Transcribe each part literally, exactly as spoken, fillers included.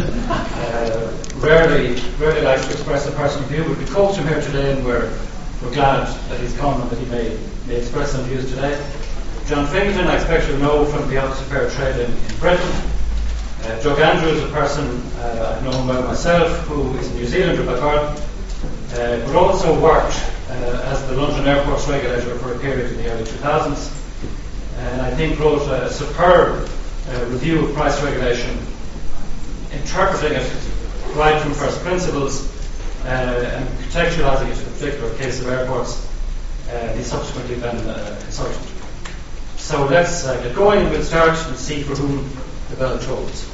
uh, rarely, rarely likes to express a personal view, but we coaxed him here today, and we're we're glad that he's come and that he may, may express some views today. John Fingleton, I expect you know from the Office of Fair Trade in, in Britain. Uh, Doug Andrews, a person uh, I've known well myself, who is a New Zealander by birth, uh, but also worked uh, as the London Airports regulator for a period in the early two thousands, and I think wrote a superb uh, review of price regulation, interpreting it right from first principles uh, and contextualising it to the particular case of airports. Uh, he subsequently then uh, consulted. So let's uh, get going, and we'll start and see for whom the bell tolls.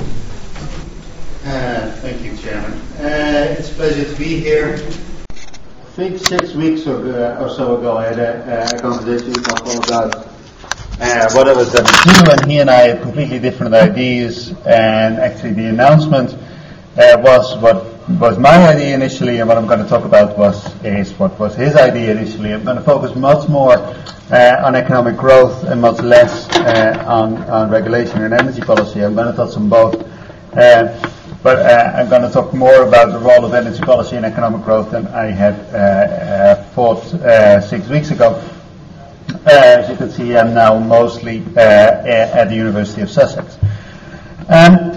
Uh, thank you, Chairman. Uh, it's a pleasure to be here. I think six weeks or, uh, or so ago I had a, a conversation with my fellow about uh, what I was going to do, and he and I had completely different ideas, and actually the announcement uh, was what was my idea initially, and what I'm going to talk about was is what was his idea initially. I'm going to focus much more uh, on economic growth and much less uh, on, on regulation and energy policy. I'm going to touch on both, uh, but uh, I'm going to talk more about the role of energy policy and economic growth than I had uh, uh, thought uh, six weeks ago. Uh, as you can see, I'm now mostly uh, at the University of Sussex. Um,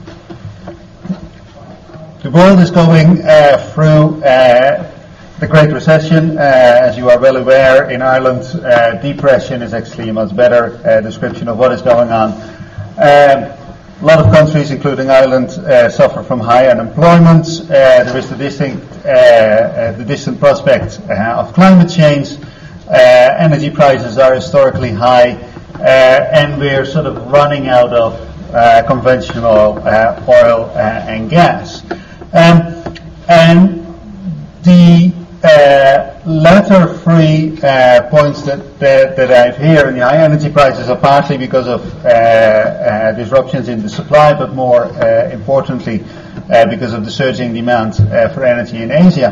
The world is going uh, through uh, the Great Recession. Uh, as you are well aware, in Ireland, uh, depression is actually a much better uh, description of what is going on. Um, a lot of countries, including Ireland, uh, suffer from high unemployment. Uh, there is the distinct, uh, uh, the distant prospect uh, of climate change. Uh, energy prices are historically high, uh, and we're sort of running out of uh, conventional uh, oil uh, and gas. Um, and the uh, latter three uh, points that, that, that I have here, and the high energy prices, are partly because of uh, uh, disruptions in the supply, but more uh, importantly uh, because of the surging demand uh, for energy in Asia.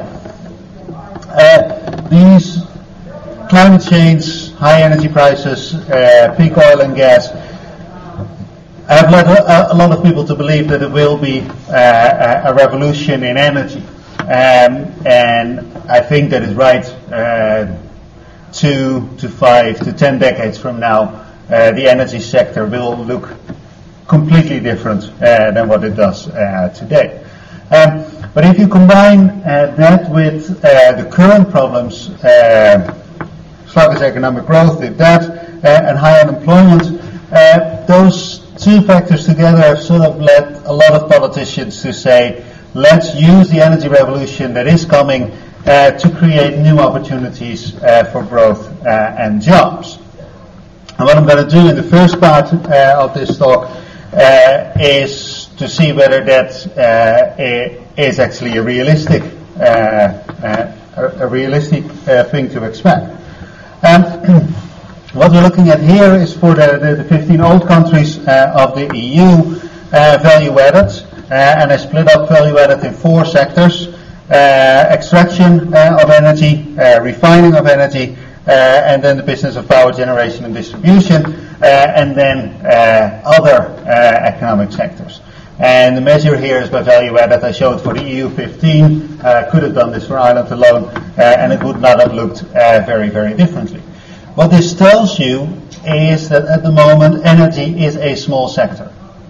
Uh, these climate change, high energy prices, uh, peak oil and gas have led a, a lot of people to believe that there will be uh, a revolution in energy, um, and I think that is right. Uh, two to five to ten decades from now, uh, the energy sector will look completely different uh, than what it does uh, today. Um, but if you combine uh, that with uh, the current problems, uh, sluggish economic growth, with that, uh, and high unemployment, uh, those two factors together have sort of led a lot of politicians to say, let's use the energy revolution that is coming uh, to create new opportunities uh, for growth uh, and jobs. And what I'm going to do in the first part uh, of this talk uh, is to see whether that uh, is actually a realistic, uh, uh, a realistic uh, thing to expect. Um, What we're looking at here is for the, the, the fifteen old countries uh, of the E U, uh, value added, uh, and I split up value added in four sectors: uh, extraction uh, of energy, uh, refining of energy, uh, and then the business of power generation and distribution, uh, and then uh, other uh, economic sectors. And the measure here is by value added. I showed for the E U fifteen, uh, could have done this for Ireland alone, uh, and it would not have looked uh, very, very differently. What this tells you is that at the moment energy is a small sector.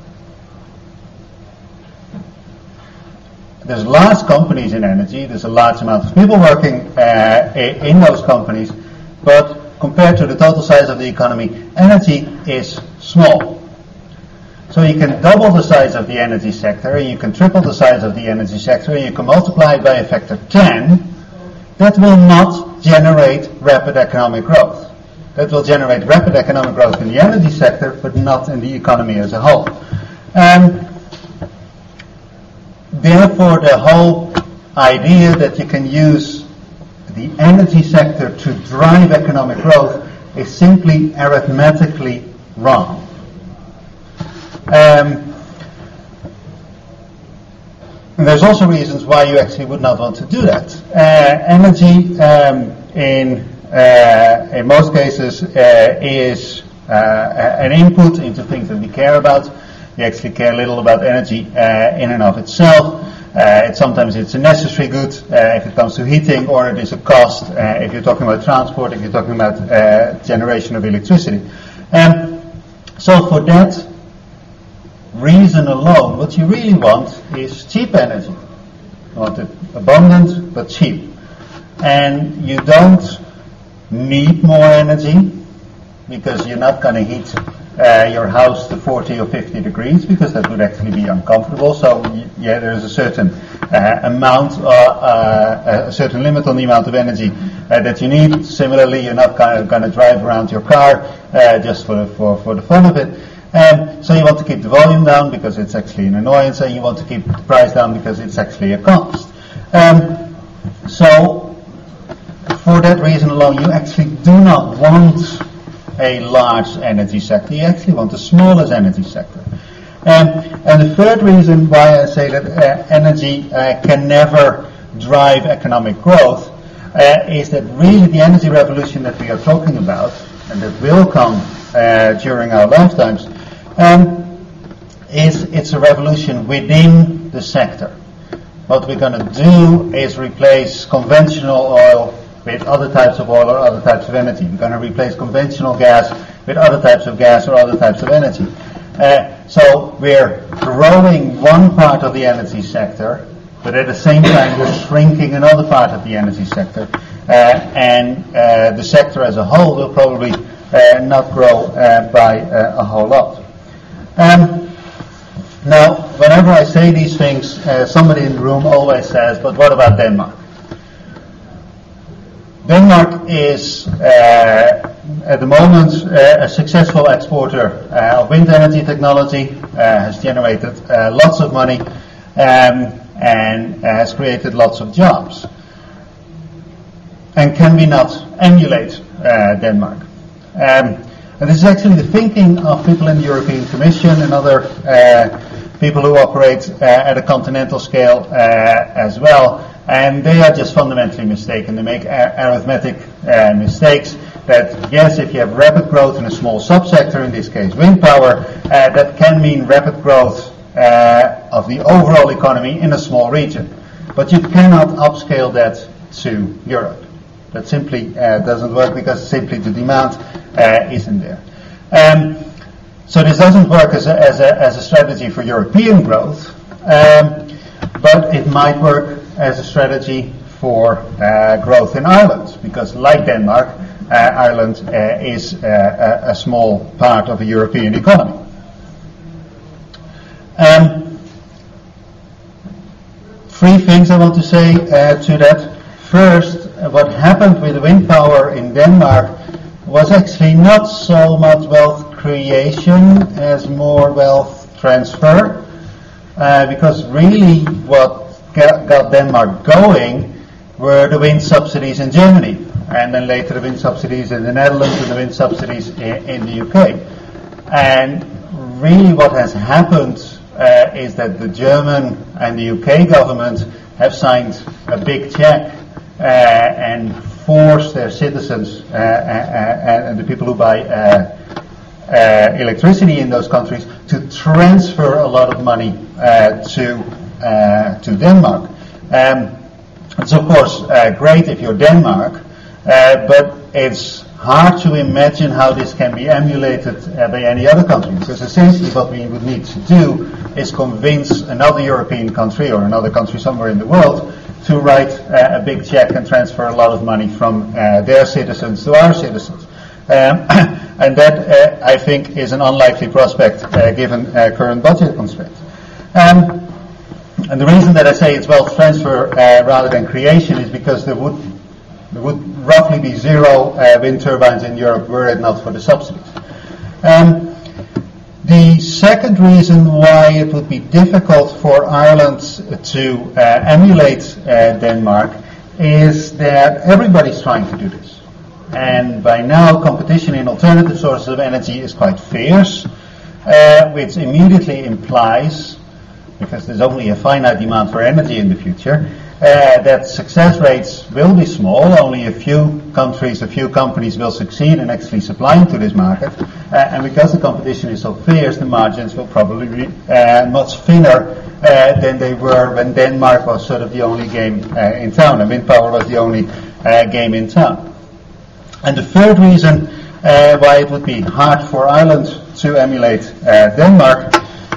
There's large companies in energy, there's a large amount of people working uh, in those companies, but compared to the total size of the economy, energy is small. So you can double the size of the energy sector, and you can triple the size of the energy sector, and you can multiply it by a factor ten. That will not generate rapid economic growth. That will generate rapid economic growth in the energy sector, but not in the economy as a whole. Um, therefore, the whole idea that you can use the energy sector to drive economic growth is simply arithmetically wrong. Um, and there's also reasons why you actually would not want to do that. Uh, energy um, in Uh, in most cases uh, is uh, an input into things that we care about. you actually care little about energy uh, in and of itself. Uh, it, sometimes it's a necessary good uh, if it comes to heating, or it is a cost uh, if you're talking about transport, if you're talking about uh, generation of electricity. Um, so for that reason alone, what you really want is cheap energy. You want it abundant but cheap. And you don't need more energy, because you're not going to heat uh, your house to forty or fifty degrees, because that would actually be uncomfortable. So yeah, there's a certain uh, amount, uh, uh, a certain limit on the amount of energy uh, that you need. Similarly, you're not going to drive around your car uh, just for, for, for the fun of it. Um, so you want to keep the volume down because it's actually an annoyance, and you want to keep the price down because it's actually a cost. Um, so for that reason alone, you actually do not want a large energy sector. You actually want the smallest energy sector. Um, and the third reason why I say that uh, energy uh, can never drive economic growth uh, is that really the energy revolution that we are talking about, and that will come uh, during our lifetimes, um, is it's a revolution within the sector. What we're going to do is replace conventional oil with other types of oil or other types of energy. We're going to replace conventional gas with other types of gas or other types of energy. Uh, so we're growing one part of the energy sector, but at the same time we're shrinking another part of the energy sector. Uh, and uh, the sector as a whole will probably uh, not grow uh, by uh, a whole lot. Um, now, whenever I say these things, uh, somebody in the room always says, but what about Denmark? Denmark is, uh, at the moment, uh, a successful exporter uh, of wind energy technology, uh, has generated uh, lots of money, um, and has created lots of jobs. And can we not emulate uh, Denmark? Um, and this is actually the thinking of people in the European Commission and other uh, people who operate uh, at a continental scale uh, as well. And they are just fundamentally mistaken. They make a- arithmetic uh, mistakes that, yes, if you have rapid growth in a small subsector, in this case wind power, uh, that can mean rapid growth uh, of the overall economy in a small region. But you cannot upscale that to Europe. That simply uh, doesn't work, because simply the demand uh, isn't there. Um, so this doesn't work as a, as a, as a strategy for European growth, um, but it might work as a strategy for uh, growth in Ireland, because like Denmark, uh, Ireland uh, is uh, a, a small part of a European economy. Um, three things I want to say uh, to that. First, uh, what happened with wind power in Denmark was actually not so much wealth creation as more wealth transfer, uh, because really what got Denmark going were the wind subsidies in Germany, and then later the wind subsidies in the Netherlands and the wind subsidies in, in the U K. And really what has happened uh, is that the German and the U K government have signed a big check uh, and forced their citizens uh, uh, and the people who buy uh, uh, electricity in those countries to transfer a lot of money uh, to Uh, to Denmark. Um, it's of course uh, great if you're Denmark, uh, but it's hard to imagine how this can be emulated uh, by any other country, because essentially what we would need to do is convince another European country or another country somewhere in the world to write uh, a big check and transfer a lot of money from uh, their citizens to our citizens. Um, and that, uh, I think, is an unlikely prospect uh, given uh, current budget constraints. Um, And the reason that I say it's wealth transfer uh, rather than creation is because there would there would roughly be zero uh, wind turbines in Europe were it not for the subsidies. Um, the second reason why it would be difficult for Ireland to uh, emulate uh, Denmark is that everybody's trying to do this. And by now, competition in alternative sources of energy is quite fierce, uh, which immediately implies, because there's only a finite demand for energy in the future, uh, that success rates will be small. Only a few countries, a few companies will succeed in actually supplying to this market. Uh, and because the competition is so fierce, the margins will probably be uh, much thinner uh, than they were when Denmark was sort of the only game uh, in town, and wind power was the only uh, game in town. And the third reason uh, why it would be hard for Ireland to emulate uh, Denmark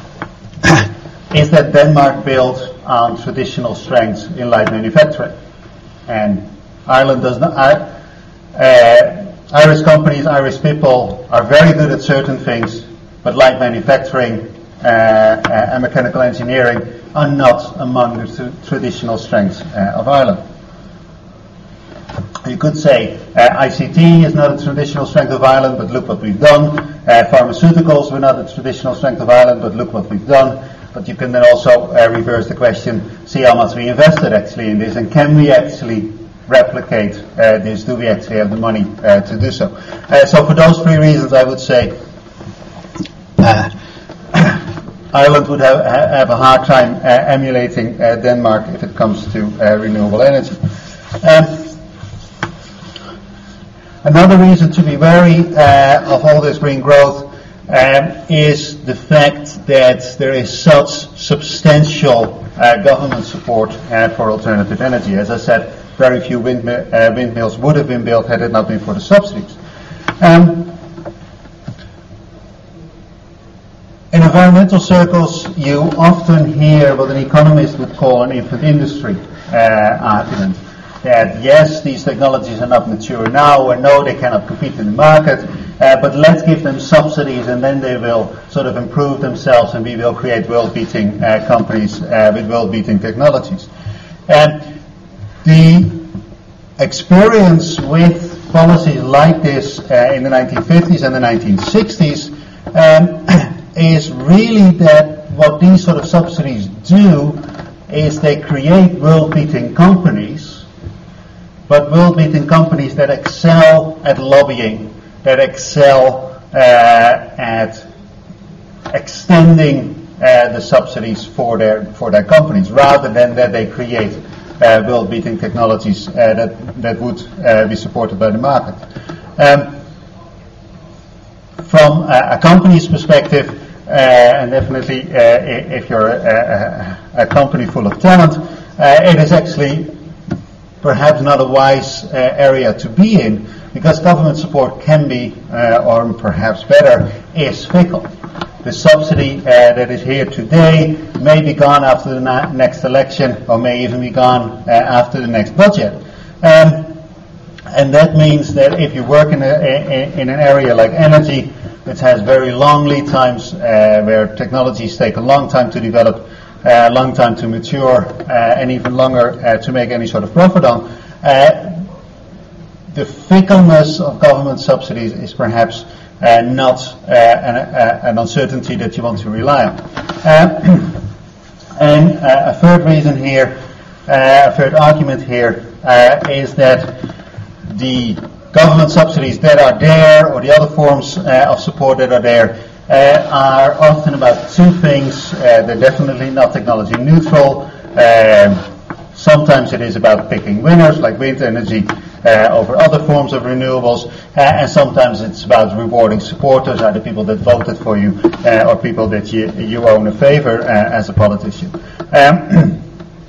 is that Denmark built on traditional strengths in light manufacturing, and Ireland does not. Uh, uh, Irish companies, Irish people are very good at certain things, but light manufacturing uh, uh, and mechanical engineering are not among the t- traditional strengths uh, of Ireland. You could say uh, I C T is not a traditional strength of Ireland, but look what we've done. Uh, pharmaceuticals were not a traditional strength of Ireland, but look what we've done. But you can then also uh, reverse the question, see how much we invested actually in this, and can we actually replicate uh, this? Do we actually have the money uh, to do so? Uh, so for those three reasons, I would say uh, Ireland would have, have a hard time uh, emulating uh, Denmark if it comes to uh, renewable energy. Um, Another reason to be wary uh, of all this green growth um, is the fact that there is such substantial uh, government support uh, for alternative energy. As I said, very few windmi- uh, windmills would have been built had it not been for the subsidies. Um, in environmental circles, you often hear what an economist would call an infant industry uh, argument. That yes, these technologies are not mature now, and no, they cannot compete in the market, uh, but let's give them subsidies and then they will sort of improve themselves and we will create world-beating uh, companies uh, with world-beating technologies. And the experience with policies like this uh, in the nineteen fifties and the nineteen sixties um, is really that what these sort of subsidies do is they create world-beating companies, but world-beating companies that excel at lobbying, that excel uh, at extending uh, the subsidies for their for their companies, rather than that they create uh, world-beating technologies uh, that that would uh, be supported by the market. Um, from a, a company's perspective, uh, and definitely uh, if you're a, a, a company full of talent, uh, it is actually perhaps not a wise uh, area to be in, because government support can be, uh, or perhaps better, is fickle. The subsidy uh, that is here today may be gone after the na- next election, or may even be gone uh, after the next budget. Um, and that means that if you work in, a, in an area like energy, which has very long lead times, uh, where technologies take a long time to develop, a uh, long time to mature, uh, and even longer uh, to make any sort of profit on. Uh, the fickleness of government subsidies is perhaps uh, not uh, an, uh, an uncertainty that you want to rely on. Uh, and uh, a third reason here, uh, a third argument here, uh, is that the government subsidies that are there, or the other forms uh, of support that are there, Uh, are often about two things. Uh, they're definitely not technology neutral. Um, sometimes it is about picking winners, like wind energy, uh, over other forms of renewables, uh, and sometimes it's about rewarding supporters, either people that voted for you uh, or people that you, you owe a favor uh, as a politician. Um,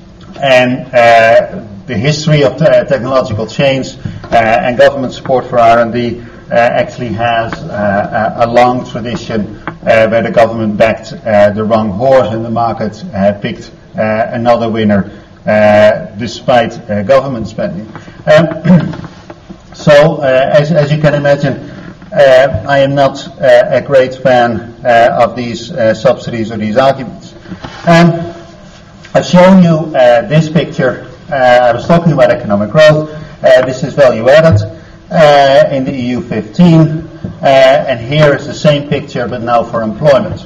and uh, the history of te- technological change uh, and government support for R and D Uh, actually has uh, a, a long tradition uh, where the government backed uh, the wrong horse in the market, uh, picked uh, another winner uh, despite uh, government spending. Um, so, uh, as, as you can imagine, uh, I am not uh, a great fan uh, of these uh, subsidies or these arguments. Um, I've shown you uh, this picture. Uh, I was talking about economic growth. Uh, this is value added. Uh, in the E U fifteen, uh, and here is the same picture but now for employment.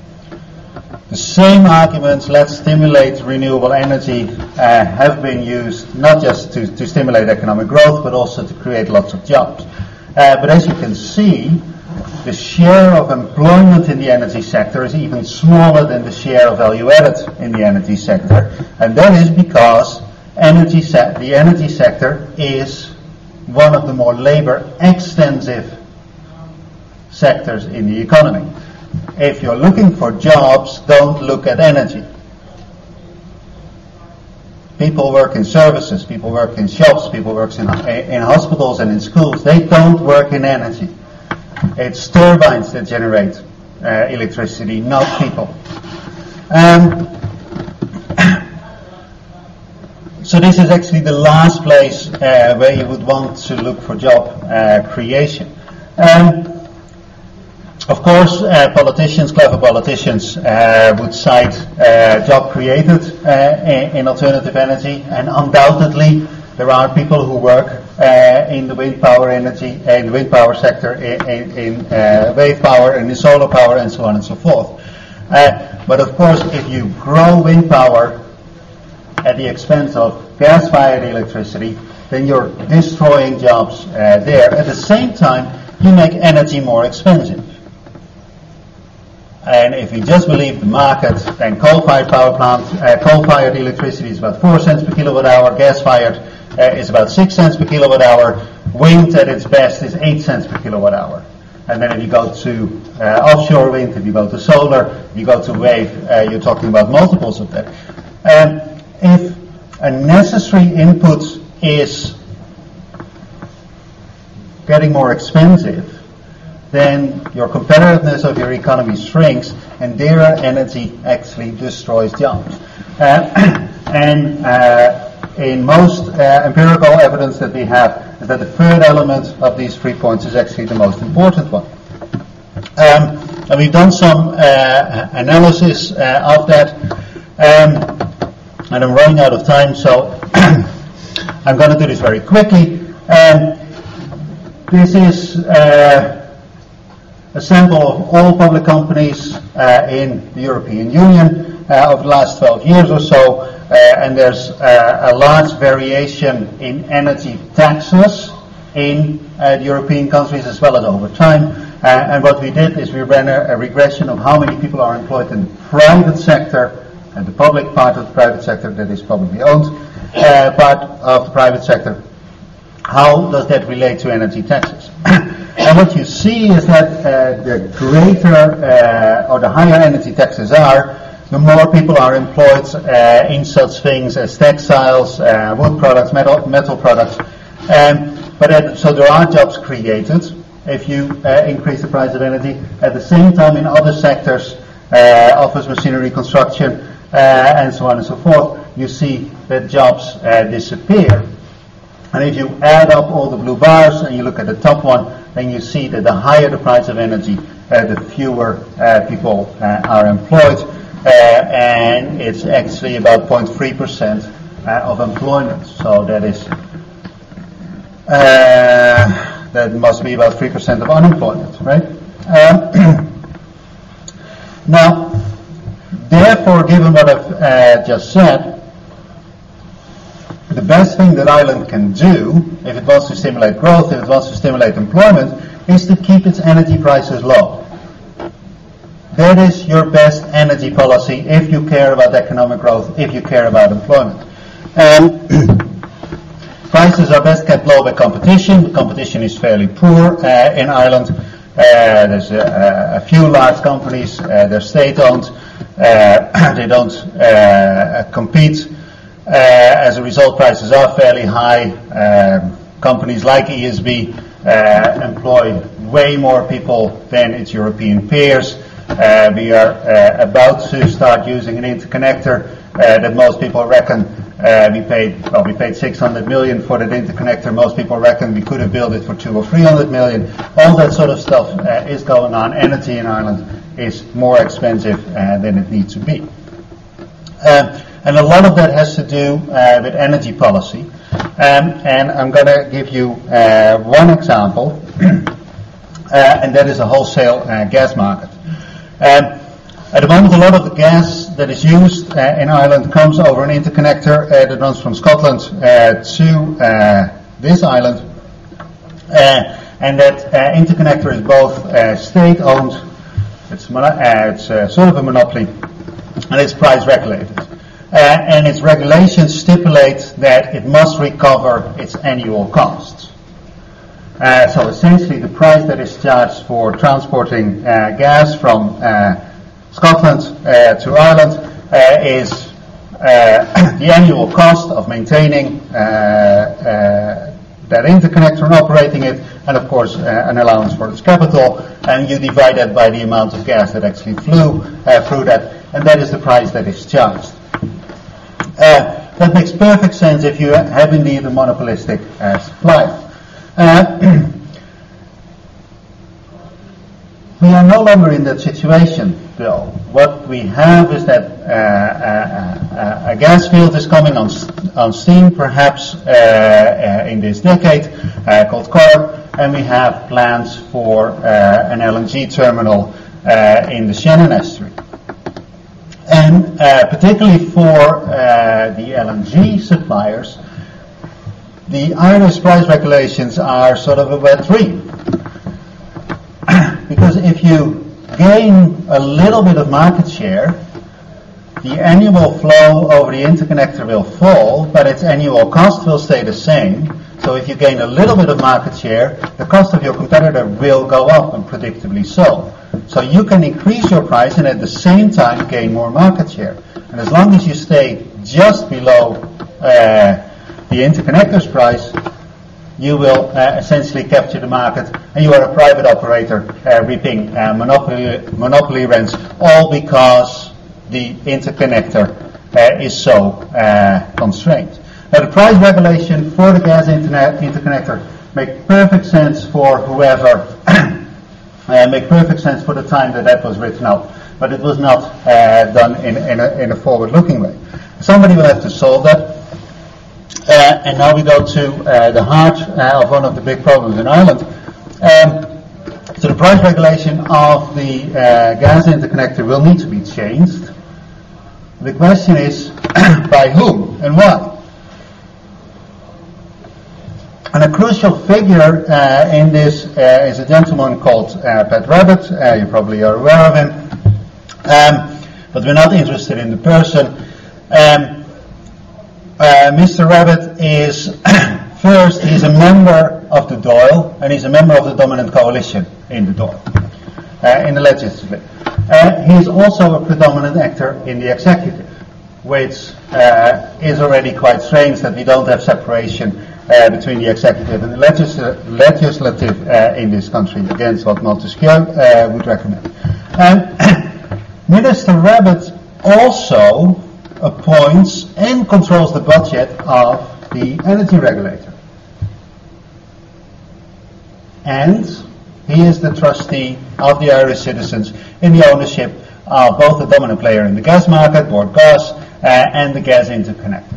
The same arguments, let's stimulate renewable energy, uh, have been used not just to, to stimulate economic growth but also to create lots of jobs. Uh, but as you can see, the share of employment in the energy sector is even smaller than the share of value added in the energy sector, and that is because energy se- the energy sector is one of the more labor-extensive sectors in the economy. If you're looking for jobs, don't look at energy. People work in services, people work in shops, people work in, in hospitals and in schools. They don't work in energy. It's turbines that generate uh, electricity, not people. Um, so this is actually the last place uh, where you would want to look for job uh, creation. Um, Of course, uh, politicians, clever politicians, uh, would cite uh, job created uh, in, in alternative energy, and undoubtedly there are people who work uh, in the wind power energy, uh, in the wind power sector, in, in, in uh, wave power, and in solar power, and so on and so forth. Uh, but of course, if you grow wind power at the expense of gas-fired electricity, then you're destroying jobs uh, there. At the same time, you make energy more expensive. And if we just believe the market, then coal-fired power plant, uh, coal-fired electricity is about four cents per kilowatt hour, gas-fired uh, is about six cents per kilowatt hour, wind at its best is eight cents per kilowatt hour. And then if you go to uh, offshore wind, if you go to solar, if you go to wave, uh, you're talking about multiples of that. Um, if a necessary input is getting more expensive, then your competitiveness of your economy shrinks, and dearer energy actually destroys jobs. Uh, and uh, in most uh, empirical evidence that we have, is that the third element of these three points is actually the most important one. Um, and we've done some uh, analysis uh, of that, um, and I'm running out of time, so I'm going to do this very quickly. Um, this is Uh, a sample of all public companies uh, in the European Union uh, over the last twelve years or so, uh, and there's uh, a large variation in energy taxes in uh, the European countries as well as over time. Uh, and what we did is we ran a, a regression of how many people are employed in the private sector, and the public part of the private sector that is publicly owned uh, part of the private sector. How does that relate to energy taxes? And what you see is that uh, the greater uh, or the higher energy taxes are, the more people are employed uh, in such things as textiles, uh, wood products, metal, metal products. Um, but at, so there are jobs created if you uh, increase the price of energy. At the same time, in other sectors, uh, office machinery, construction, uh, and so on and so forth, you see that jobs uh, disappear. And if you add up all the blue bars and you look at the top one, then you see that the higher the price of energy, uh, the fewer uh, people uh, are employed, uh, and it's actually about zero point three percent uh, of employment. So that is uh, that must be about three percent of unemployment, right? Um, now, therefore, given what I've uh, just said, the best thing that Ireland can do, if it wants to stimulate growth, if it wants to stimulate employment, is to keep its energy prices low. That is your best energy policy if you care about economic growth, if you care about employment. Um, prices are best kept low by competition. The competition is fairly poor uh, in Ireland. Uh, there's a, a few large companies, uh, they're state-owned, uh, they don't uh, compete. Uh, as a result, prices are fairly high. Um, companies like E S B uh, employ way more people than its European peers. Uh, we are uh, about to start using an interconnector uh, that most people reckon uh, we paid. Well, we paid six hundred million for that interconnector. Most people reckon we could have built it for two or three hundred million. All that sort of stuff uh, is going on. Energy in Ireland is more expensive uh, than it needs to be. Um, And a lot of that has to do uh, with energy policy. Um, and I'm going to give you uh, one example, uh, and that is a wholesale uh, gas market. Um, at the moment, a lot of the gas that is used uh, in Ireland comes over an interconnector uh, that runs from Scotland uh, to uh, this island. Uh, and that uh, interconnector is both uh, state-owned, it's, mono- uh, it's uh, sort of a monopoly, and it's price regulated. uh, and its regulations stipulate that it must recover its annual costs. Uh, so essentially the price that is charged for transporting uh, gas from uh, Scotland uh, to Ireland uh, is uh, the annual cost of maintaining uh, uh, that interconnector and operating it, and of course uh, an allowance for its capital, and you divide that by the amount of gas that actually flew uh, through that, and that is the price that is charged. Uh, that makes perfect sense if you have indeed a monopolistic uh, supplier. Uh, we are no longer in that situation, though. What we have is that uh, uh, uh, a gas field is coming on, on stream, perhaps uh, uh, in this decade, uh, called Corrib, and we have plans for uh, an L N G terminal uh, in the Shannon Estuary. And uh, particularly for uh, the L N G suppliers, the Irish price regulations are sort of a wet dream. Because if you gain a little bit of market share, the annual flow over the interconnector will fall, but its annual cost will stay the same. So if you gain a little bit of market share, the cost of your competitor will go up, and predictably so. So you can increase your price and at the same time gain more market share. And as long as you stay just below uh, the interconnector's price, you will uh, essentially capture the market, and you are a private operator uh, reaping uh, monopoly, monopoly rents, all because the interconnector uh, is so uh, constrained. Now, the price regulation for the gas internet interconnector make perfect sense for whoever, uh, make perfect sense for the time that that was written up, but it was not uh, done in, in, a, in a forward-looking way. Somebody will have to solve that. Uh, and now we go to uh, the heart uh, of one of the big problems in Ireland. Um, so the price regulation of the uh, gas interconnector will need to be changed. The question is, by whom and why? And a crucial figure uh, in this uh, is a gentleman called uh, Pat Rabbitte. Uh, you probably are aware of him. Um, but we're not interested in the person. Um, Uh, Mister Rabbitte is, first, he's a member of the Dáil, and he's a member of the dominant coalition in the Dáil, uh, in the legislature. Uh, he's also a predominant actor in the executive, which uh, is already quite strange that we don't have separation uh, between the executive and the legisl- legislative uh, in this country, against what Montesquieu uh, would recommend. Um, Minister Rabbitte also appoints and controls the budget of the energy regulator. And he is the trustee of the Irish citizens in the ownership of both the dominant player in the gas market, Bord Gáis, uh, and the gas interconnector.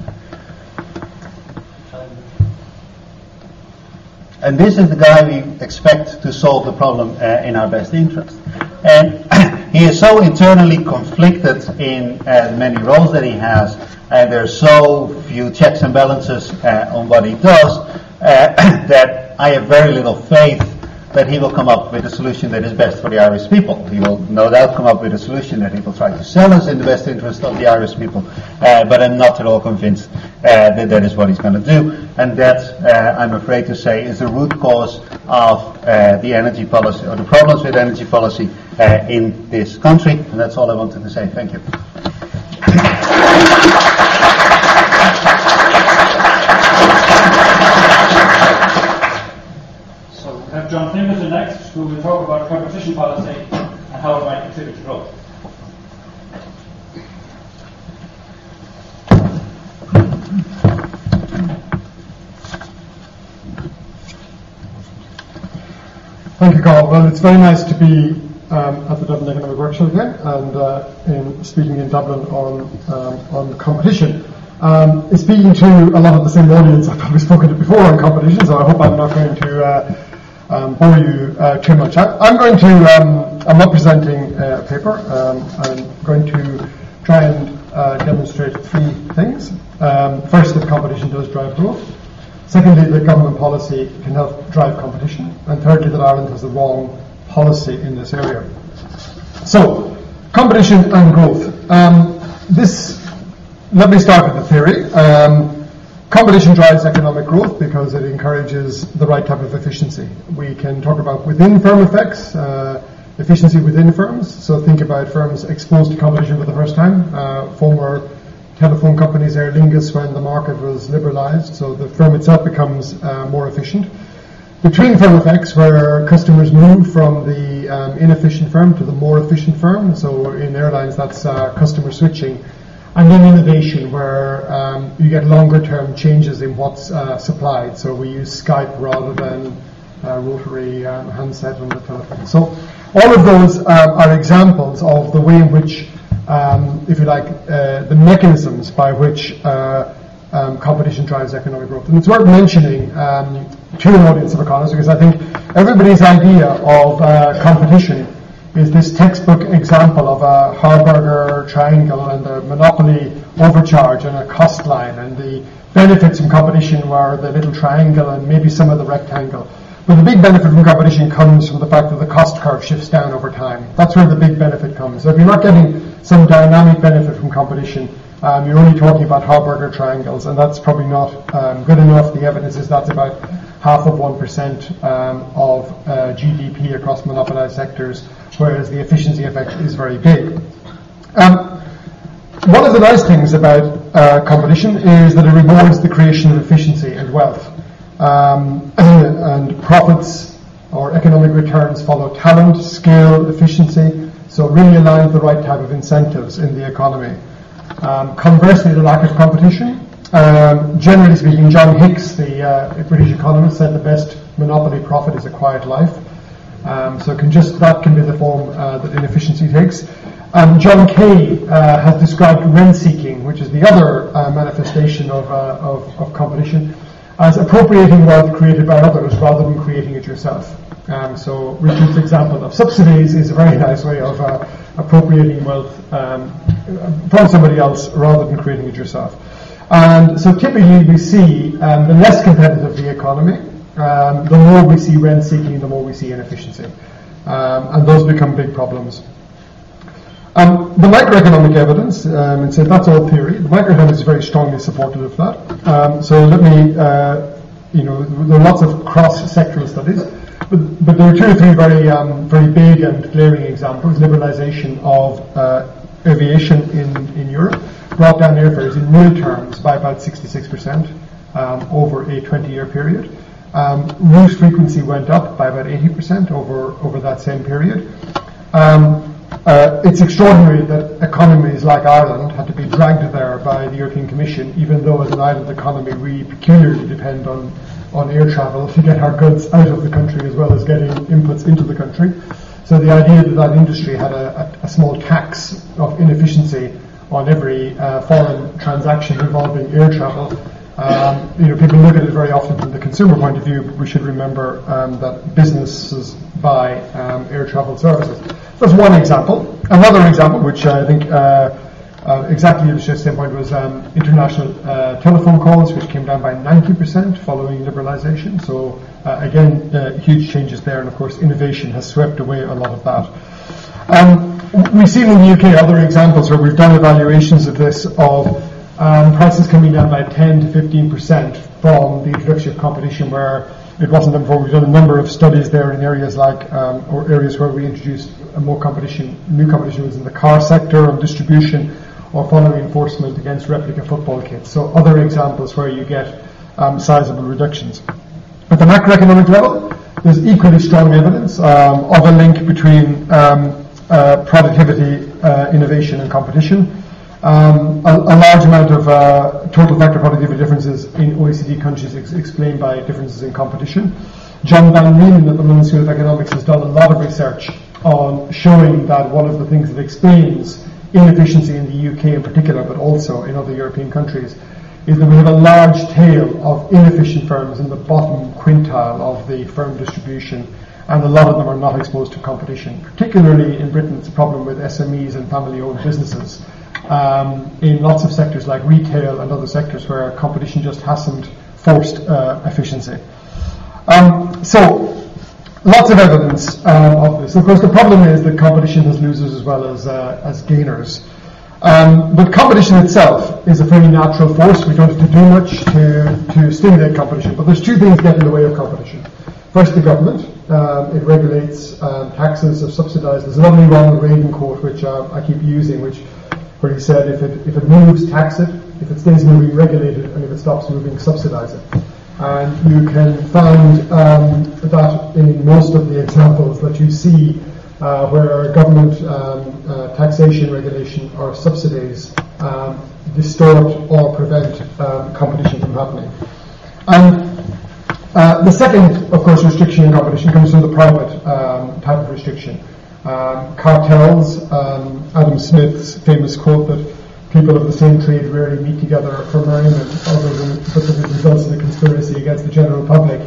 And this is the guy we expect to solve the problem uh, in our best interest. And he is so internally conflicted in uh, many roles that he has, and there are so few checks and balances uh, on what he does, uh, that I have very little faith that he will come up with a solution that is best for the Irish people. He will no doubt come up with a solution that he will try to sell us in the best interest of the Irish people, uh, but I'm not at all convinced uh, that that is what he's going to do, and that, uh, I'm afraid to say, is the root cause of uh, the energy policy, or the problems with energy policy uh, in this country, and that's all I wanted to say. Thank you. We have John Fingleton next, who will talk about competition policy and how it might contribute to growth. Thank you, Carl. Well, it's very nice to be um, at the Dublin Economic Workshop again, and uh, in speaking in Dublin on um, on competition. Um, speaking to a lot of the same audience I've probably spoken to before on competition, so I hope I'm not going to uh, um, bore you uh, too much. I, I'm going to, um, I'm not presenting a paper. Um, I'm going to try and uh, demonstrate three things. Um, first, that competition does drive growth. Secondly, that government policy can help drive competition. And thirdly, that Ireland has the wrong policy in this area. So, competition and growth. Um, this let me start with the theory. Um, competition drives economic growth because it encourages the right type of efficiency. We can talk about within firm effects, uh, efficiency within firms. So think about firms exposed to competition for the first time. Uh, former telephone companies, Aer Lingus, when the market was liberalised, so the firm itself becomes uh, more efficient. Between firm effects, where customers move from the um, inefficient firm to the more efficient firm, so in airlines that's uh, customer switching. And then innovation, where um, you get longer-term changes in what's uh, supplied. So we use Skype rather than uh, rotary um, handset on the telephone. So all of those uh, are examples of the way in which, um, if you like, uh, the mechanisms by which uh, um, competition drives economic growth. And it's worth mentioning um, to an audience of economists, because I think everybody's idea of uh, competition is this textbook example of a Harburger triangle and a monopoly overcharge and a cost line, and the benefits from competition were the little triangle and maybe some of the rectangle. But the big benefit from competition comes from the fact that the cost curve shifts down over time. That's where the big benefit comes. So if you're not getting some dynamic benefit from competition, um, you're only talking about Harburger triangles, and that's probably not um, good enough. The evidence is that's about half of one percent um, of uh, G D P across monopolized sectors, whereas the efficiency effect is very big. Um, one of the nice things about uh, competition is that it rewards the creation of efficiency and wealth. Um, and profits or economic returns follow talent, skill, efficiency, so really aligns the right type of incentives in the economy. Um, conversely, the lack of competition. Um, generally speaking, John Hicks, the uh, British economist, said the best monopoly profit is a quiet life. Um, so it can just that can be the form uh, that inefficiency takes. Um, John Kay uh, has described rent-seeking, which is the other uh, manifestation of, uh, of, of competition, as appropriating wealth created by others rather than creating it yourself. Um, so Richard's example of subsidies is a very nice way of uh, appropriating wealth um, from somebody else rather than creating it yourself. And so typically we see um, the less competitive the economy, um, the more we see rent-seeking, the more we see inefficiency. Um, and those become big problems. Um, the macroeconomic evidence, um, and so that's all theory. The macroeconomics is very strongly supportive of that. Um, so let me, uh, you know, there are lots of cross-sectoral studies, but, but there are two or three very, um, very big and glaring examples. Liberalisation of uh, aviation in, in Europe brought down airfares in real terms by about sixty-six percent um, over a twenty-year period. Um, route frequency went up by about eighty percent over, over that same period. Um, Uh, it's extraordinary that economies like Ireland had to be dragged there by the European Commission, even though as an island economy we peculiarly depend on, on air travel to get our goods out of the country as well as getting inputs into the country. So the idea that that industry had a, a, a small tax of inefficiency on every uh, foreign transaction involving air travel, um, you know, people look at it very often from the consumer point of view, but we should remember um, that businesses buy um, air travel services. That's one example. Another example, which I think uh, uh, exactly illustrates the same point, was um, international uh, telephone calls, which came down by ninety percent following liberalisation. So uh, again, uh, huge changes there, and of course innovation has swept away a lot of that. Um, we've seen in the U K other examples where we've done evaluations of this, of um, prices coming down by ten to fifteen percent from the introduction of competition, where it wasn't done before. We've done a number of studies there in areas like, um, or areas where we introduced a more competition, new competition was in the car sector, on distribution, or following enforcement against replica football kits. So other examples where you get um, sizable reductions. At the macroeconomic level, there's equally strong evidence um, of a link between um, uh, productivity, uh, innovation, and competition. Um, a, a large amount of uh, total factor productivity differences in O E C D countries is explained by differences in competition. John Van Leenen at the London School of Economics has done a lot of research on showing that one of the things that explains inefficiency in the U K in particular, but also in other European countries, is that we have a large tail of inefficient firms in the bottom quintile of the firm distribution, and a lot of them are not exposed to competition. Particularly in Britain, it's a problem with S M Es and family-owned businesses. Um, in lots of sectors like retail and other sectors where competition just hasn't forced uh, efficiency. Um, so, lots of evidence um, of this. Of course, the problem is that competition has losers as well as uh, as gainers. Um, but competition itself is a fairly natural force. We don't have to do much to, to stimulate competition. But there's two things that get in the way of competition. First, the government. Um, it regulates um, taxes or subsidizes. There's a lovely Ronald Reagan quote, which uh, I keep using, which where he said, if it, if it moves, tax it. If it stays moving, regulate it. And if it stops moving, subsidize it. And you can find um, that in most of the examples that you see uh, where government um, uh, taxation, regulation, or subsidies um, distort or prevent um, competition from happening. And uh, the second, of course, restriction in competition comes from the private um, type of restriction. Um, cartels, um, Adam Smith's famous quote that people of the same trade rarely meet together for merriment, other than but that it results in a conspiracy against the general public,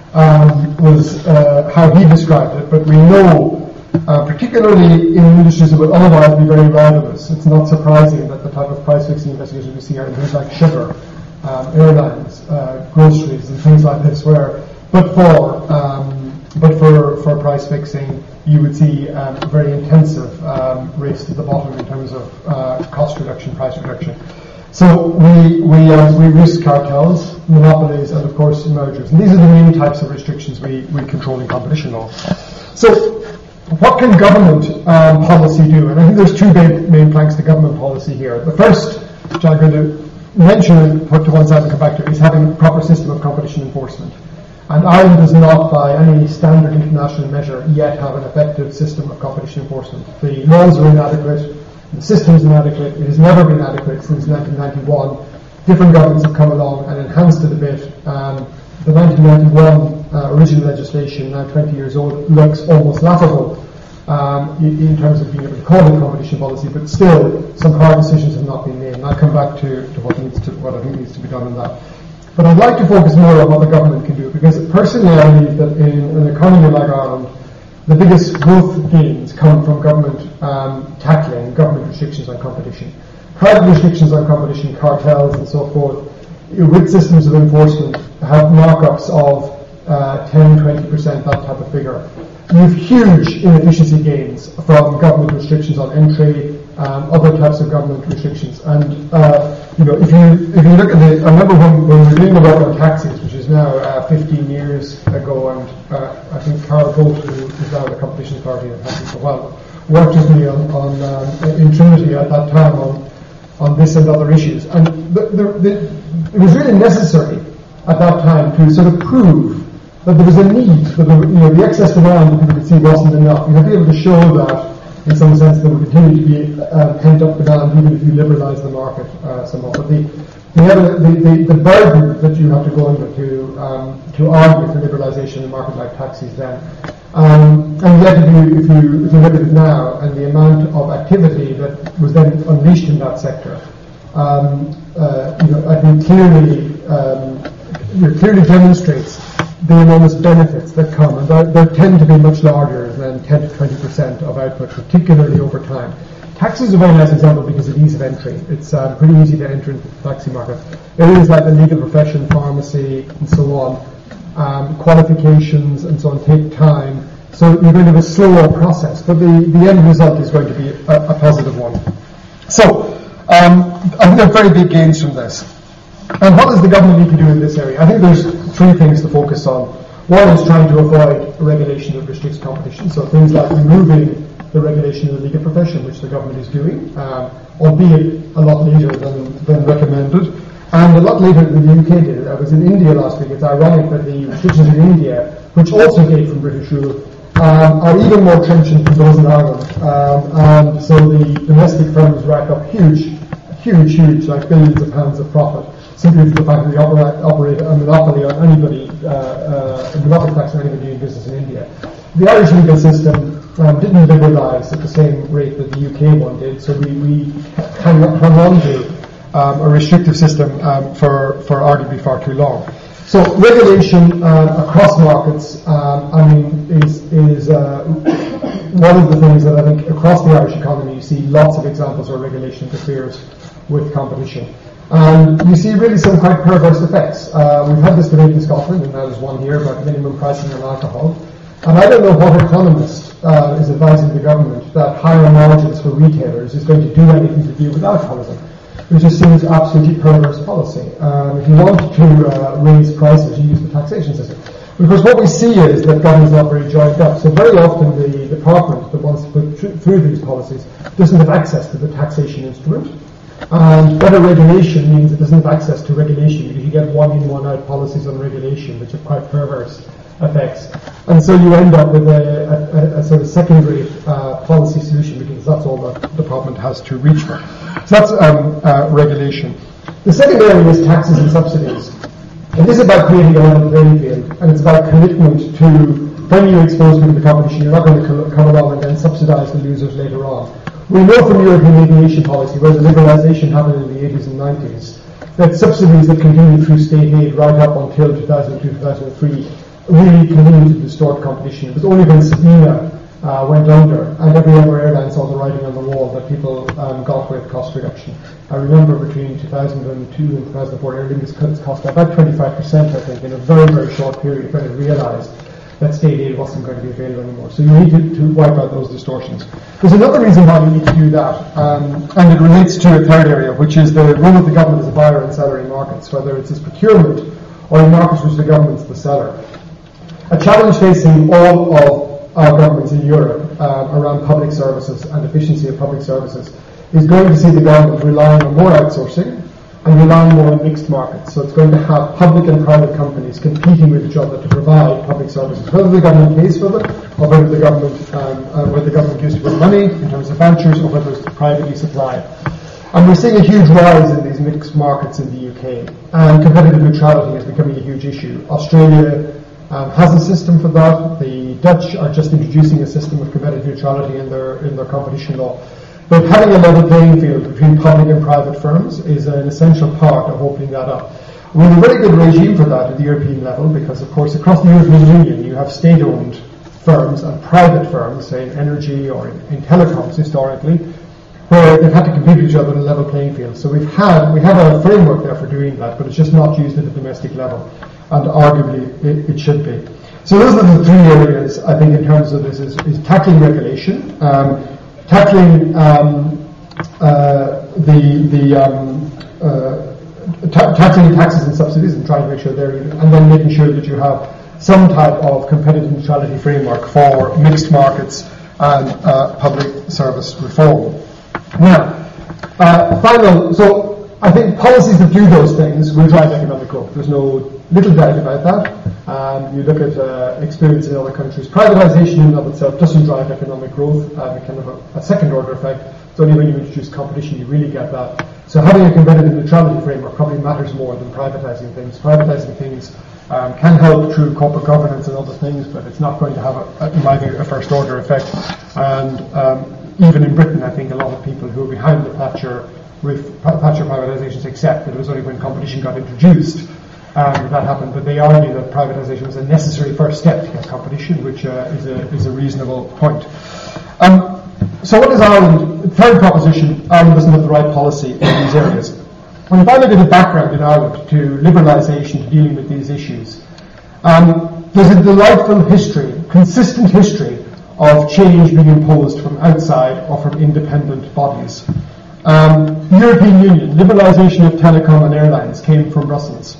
um, was uh, how he described it. But we know, uh, particularly in industries that would otherwise be very ravenous, it's not surprising that the type of price fixing investigations we see are in things like sugar, um, airlines, uh, groceries, and things like this, where, but for um, but for, for price fixing, you would see um, a very intensive um, race to the bottom in terms of uh, cost reduction, price reduction. So we we um, we risk cartels, monopolies, and of course mergers. And these are the main types of restrictions we, we control in competition law. So what can government um, policy do? And I think there's two main, main planks to government policy here. The first, which I'm going to mention and put to one side and come back to, is having a proper system of competition enforcement. And Ireland does not, by any standard international measure, yet have an effective system of competition enforcement. The laws are inadequate, the system is inadequate, it has never been adequate since nineteen ninety-one. Different governments have come along and enhanced it a bit. Um, the nineteen ninety-one uh, original legislation, now twenty years old, looks almost laughable um, in, in terms of being able to call it competition policy, but still some hard decisions have not been made. And I'll come back to, to what needs to, what I think needs to be done on that. But I'd like to focus more on what the government can do, because personally I believe that in an economy like Ireland, the biggest growth gains come from government um, tackling government restrictions on competition. Private restrictions on competition, cartels and so forth, with systems of enforcement, have markups of uh, ten, twenty percent, that type of figure. You have huge inefficiency gains from government restrictions on entry, um, other types of government restrictions. And uh, you know, if you if you look at the, I remember when, when we were doing the work on taxis, which is now uh, fifteen years ago, and uh, I think Carl Bolt, who is now the competition authority and has been for a while, worked with me on, on um, in Trinity at that time on on this and other issues. And the, the, the, it was really necessary at that time to sort of prove that there was a need, that the, you know, the excess demand that people could see wasn't enough. You have to be able to show that, in some sense, there would continue to be uh, pent-up demand even if you liberalise the market uh, somewhat. But the the, the, the the burden that you have to go under to um, to argue for liberalisation in a market like taxis then. Um, and yet, if you, if you if you look at it now and the amount of activity that was then unleashed in that sector, um, uh, you know, I think clearly um, you know, clearly demonstrates the enormous benefits that come, and they tend to be much larger than ten to twenty percent of output, particularly over time. Taxi is a very nice example because of ease of entry. It's uh, pretty easy to enter into the taxi market. Areas like the legal profession, pharmacy, and so on, um, qualifications and so on take time. So you're going to have a slower process, but the, the end result is going to be a, a positive one. So um, I think there are very big gains from this. And what does the government need to do in this area? I think there's three things to focus on. One is trying to avoid regulation that restricts competition. So things like removing the regulation of the legal profession, which the government is doing, um, albeit a lot later than, than recommended, and a lot later than the U K did. I was in India last week. It's ironic that the restrictions in India, which also came from British rule, um, are even more trenchant than those in Ireland. Um, and so the domestic firms rack up huge, huge, huge, like billions of pounds of profit, simply for the fact that they operate, operate a monopoly on anybody, uh, uh, a monopoly tax on anybody doing business in India. The Irish legal system um, didn't liberalise at the same rate that the U K one did, so we, we hung, hung on to um, a restrictive system um, for, for arguably far too long. So regulation uh, across markets, um, I mean, is, is uh, one of the things that I think across the Irish economy you see lots of examples where regulation interferes with competition. And you see really some quite perverse effects. Uh, we've had this debate in Scotland, and now there's one here about minimum pricing on alcohol. And I don't know what economist uh, is advising the government that higher margins for retailers is going to do anything to deal with alcoholism. It just seems absolutely perverse policy. Um, if you want to uh, raise prices, you use the taxation system. Because what we see is that government's not very joined up. So very often the department that wants to put tr- through these policies doesn't have access to the taxation instrument. And better regulation means it doesn't have access to regulation, because you get one in, one out policies on regulation, which have quite perverse effects. And so you end up with a, a, a sort of secondary uh, policy solution, because that's all the department has to reach for. So that's um, uh, regulation. The second area is taxes and subsidies. And this is about creating a level playing field, and it's about commitment to, when you're exposed to the competition, you're not going to come along and then subsidise the losers later on. We know from European aviation policy, where the liberalisation happened in the eighties and nineties, that subsidies that continued through state aid right up until two thousand two, two thousand three really continued to distort competition. It was only when Sabina uh, went under, and every other airline saw the writing on the wall, that people um, got with cost reduction. I remember between two thousand two and two thousand four, Aer Lingus cut its cost by about twenty-five percent, I think, in a very, very short period, when it realised that state aid wasn't going to be available anymore. So you need to, to wipe out those distortions. There's another reason why you need to do that, um, and it relates to a third area, which is the role of the government as a buyer and seller in markets, whether it's as procurement or in markets which the government's the seller. A challenge facing all of our governments in Europe uh, around public services and efficiency of public services is going to see the government relying on more outsourcing and relying more on mixed markets. So it's going to have public and private companies competing with each other to provide public services, whether the government pays for them, or whether the government, um, uh, whether the government gives them money in terms of vouchers, or whether it's privately supplied. And we're seeing a huge rise in these mixed markets in the U K, and competitive neutrality is becoming a huge issue. Australia um, has a system for that. The Dutch are just introducing a system of competitive neutrality in their in their competition law. But having a level playing field between public and private firms is an essential part of opening that up. We have a very good regime for that at the European level, because, of course, across the European Union you have state-owned firms and private firms, say in energy or in, in telecoms historically, where they've had to compete with each other on a level playing field. So we've had, we have a framework there for doing that, but it's just not used at the domestic level, and arguably it, it should be. So those are the three areas, I think, in terms of this, is, is tackling regulation, um, tackling um, uh, the the um, uh, ta- tackling taxes and subsidies and trying to make sure they're even, and then making sure that you have some type of competitive neutrality framework for mixed markets and uh, public service reform. Now, uh, final. So I think policies that do those things will drive economic growth. There's no little doubt about that. Um, you look at uh, experience in other countries. Privatization in and of itself doesn't drive economic growth. Um, it kind of a, a second order effect. It's only when you introduce competition you really get that. So having a competitive neutrality framework probably matters more than privatizing things. Privatizing things um, can help through corporate governance and other things, but it's not going to have, a, a, in my view, a first order effect. And um, even in Britain, I think a lot of people who are behind the Thatcher with Thatcher privatizations accept that it was only when competition got introduced Um, that happened, but they argue that privatisation was a necessary first step to get competition, which uh, is, a, is a reasonable point. Um, so what is Ireland? Third proposition, Ireland doesn't have the right policy in these areas. When if I look at the background in Ireland to liberalisation, to dealing with these issues, um, there's a delightful history, consistent history of change being imposed from outside or from independent bodies. Um, European Union, liberalisation of telecom and airlines came from Brussels.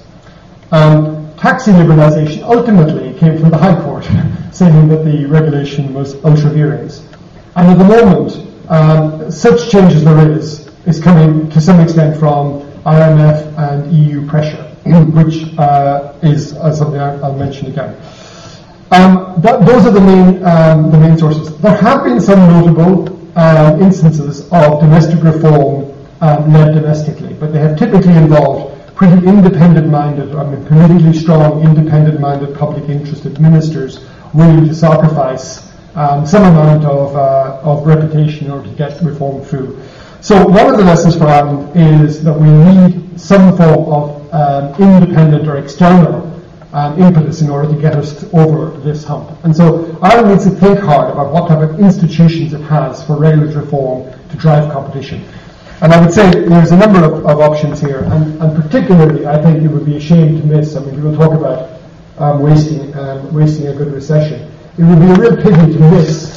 Um, taxi liberalisation ultimately came from the High Court, saying that the regulation was ultra vires. And at the moment, um, such change as there is, is coming to some extent from I M F and E U pressure, which uh, is uh, something I'll mention again. Um, that, those are the main, um, the main sources. There have been some notable um, instances of domestic reform um, led domestically, but they have typically involved pretty independent-minded, I mean, politically strong, independent-minded, public-interested ministers willing to sacrifice um, some amount of uh, of reputation in order to get reform through. So one of the lessons for Ireland is that we need some form of um, independent or external um, impetus in order to get us over this hump. And so Ireland needs to think hard about what type of institutions it has for regulatory reform to drive competition. And I would say there's a number of, of options here, and, and particularly I think it would be a shame to miss. I mean, people talk about um, wasting um, wasting a good recession. It would be a real pity to miss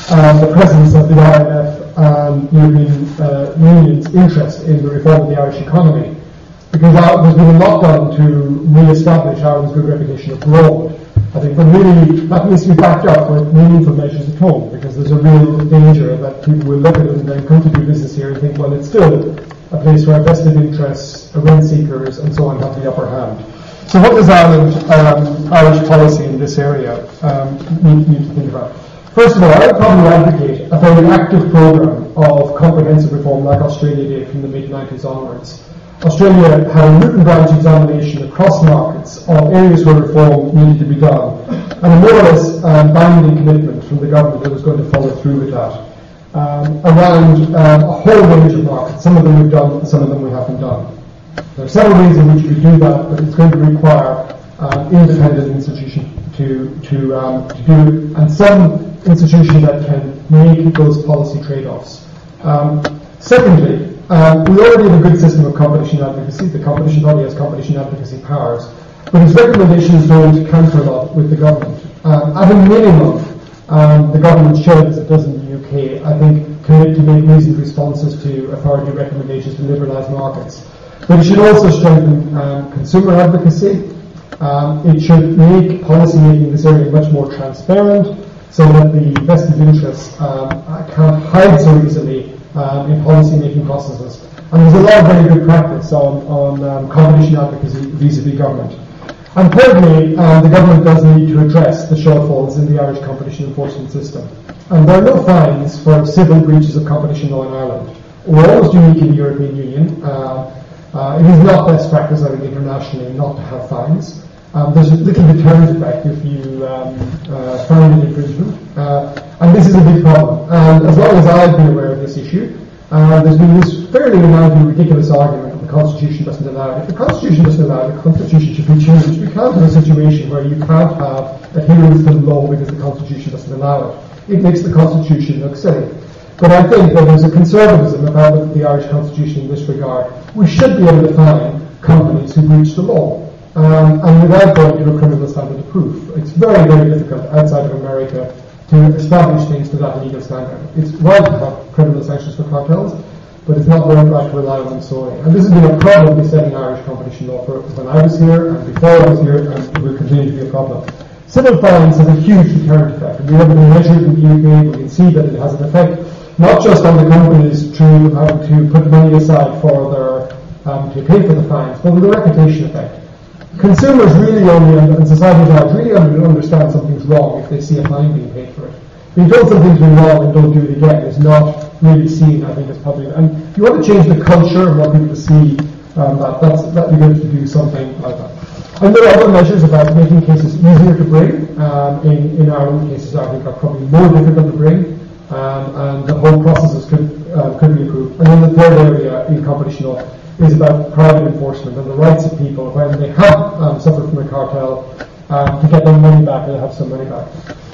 um, the presence of the I M F and European uh, Union's interest in the reform of the Irish economy, because uh, there's been a lot done to re-establish Ireland's good reputation abroad. I think, but really that needs to be backed up with meaningful measures at home, because there's a real danger that people will look at it and then come to do business here and think, well, it's still a place where vested interests, rent seekers, and so on have the upper hand. So what does Ireland, um, Irish policy in this area um, need, need to think about? First of all, I would probably advocate a very active programme of comprehensive reform like Australia did from the mid nineties onwards. Australia had a root and branch examination across markets of areas where reform needed to be done, and a more or less um, binding commitment from the government that was going to follow through with that. Um, around um, a whole range of markets. Some of them we've done, some of them we haven't done. There are several ways in which we do that, but it's going to require um, independent institution to to, um, to do it, and some institution that can make those policy trade-offs. Um, secondly, um, we already have a good system of competition advocacy. The competition body has competition advocacy powers, but its recommendations don't counter a lot with the government. Um, at a minimum, um, the government should, as it does in the U K, I think, commit to make reasoned responses to authority recommendations to liberalise markets. But it should also strengthen um, consumer advocacy. Um, it should make policy making in this area much more transparent, so that the vested interests um, can't hide so easily um, in policy making processes. And there's a lot of very good practice on, on um, competition advocacy vis-a-vis government. And thirdly, um, the government does need to address the shortfalls in the Irish competition enforcement system. And there are no fines for civil breaches of competition law in Ireland. We're almost unique in the European Union. Uh, uh, it is not best practice, I think, internationally not to have fines. Um, there's a little deterrent effect if you um, uh, find an infringement. Uh, and this is a big problem. And as long as I've been aware of this issue, uh, there's been this fairly, in my view, ridiculous argument that the Constitution doesn't allow it. If the Constitution doesn't allow it, the Constitution should be changed. We can't have a situation where you can't have adherence to the law because the Constitution doesn't allow it. It makes the Constitution look silly. But I think that there's a conservatism about the Irish Constitution in this regard. We should be able to find companies who breach the law. Um, and without going to a criminal standard of proof. It's very, very difficult outside of America to establish things to that legal standard. It's right to have criminal sanctions for cartels, but it's not right to rely on them solely. And this has been a problem besetting Irish competition law for when I was here and before I was here, and it will continue to be a problem. Civil fines has a huge deterrent effect. And we have been measured in the U K, we can see that it has an effect not just on the companies through having to put money aside for their um, to pay for the fines, but with a reputation effect. Consumers really only, and society at large, really only understand something's wrong if they see a fine being paid for it. If you don't something's been wrong and don't do it again, it's not really seen, I think, as public. And if you want to change the culture and want people to see um, that, that's, that you're going to do something like that. And there are other measures about making cases easier to bring. Um, in, in Ireland, cases I think are probably more difficult to bring, um, and the whole processes could, uh, could be improved. And then the third area in competition law is about private enforcement and the rights of people when they have um, suffered from a cartel um, to get their money back and have some money back.